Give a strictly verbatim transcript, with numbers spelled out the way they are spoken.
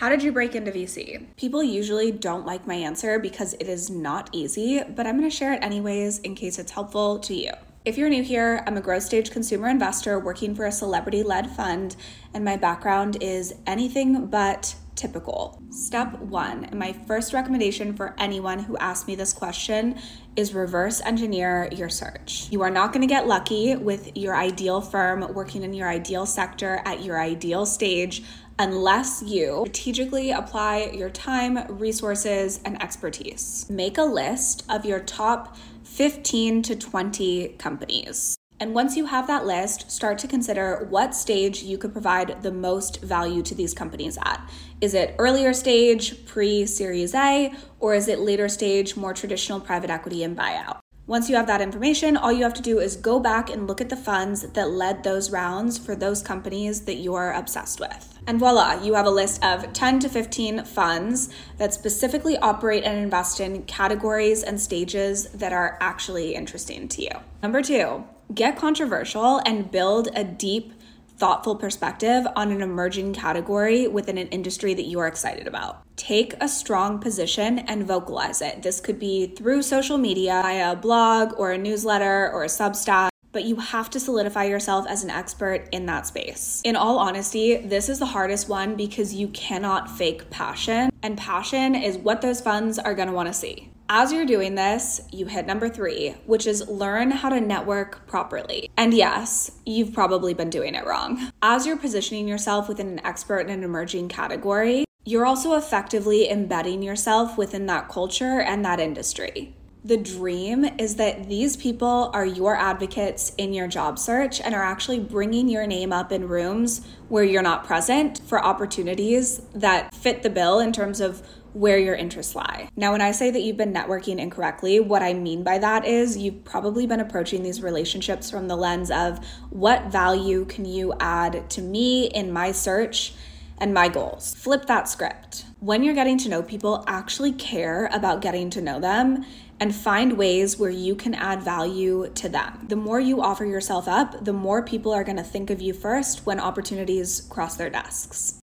How did you break into V C? People usually don't like my answer because it is not easy, but I'm going to share it anyways in case it's helpful to you. If you're new here, I'm a growth stage consumer investor working for a celebrity-led fund, and my background is anything but typical. Step one, and my first recommendation for anyone who asks me this question is reverse engineer your search. You are not going to get lucky with your ideal firm working in your ideal sector at your ideal stage unless you strategically apply your time, resources, and expertise. Make a list of your top fifteen to twenty companies. And once you have that list, start to consider what stage you could provide the most value to these companies at. Is it earlier stage, pre-Series A, or is it later stage, more traditional private equity and buyout? Once you have that information, all you have to do is go back and look at the funds that led those rounds for those companies that you're obsessed with. And voila, you have a list of ten to fifteen funds that specifically operate and invest in categories and stages that are actually interesting to you. Number two, get controversial and build a deep, thoughtful perspective on an emerging category within an industry that you are excited about. Take a strong position and vocalize it. This could be through social media, via a blog or a newsletter or a Substack, but you have to solidify yourself as an expert in that space. In all honesty, this is the hardest one because you cannot fake passion, and passion is what those funds are going to want to see. As you're doing this, you hit number three, which is learn how to network properly. And yes, you've probably been doing it wrong. As you're positioning yourself within an expert in an emerging category, you're also effectively embedding yourself within that culture and that industry. The dream is that these people are your advocates in your job search and are actually bringing your name up in rooms where you're not present for opportunities that fit the bill in terms of where your interests lie. Now, when I say that you've been networking incorrectly, what I mean by that is you've probably been approaching these relationships from the lens of what value can you add to me in my search and my goals. Flip that script. When you're getting to know people, actually care about getting to know them and find ways where you can add value to them. The more you offer yourself up, the more people are going to think of you first when opportunities cross their desks.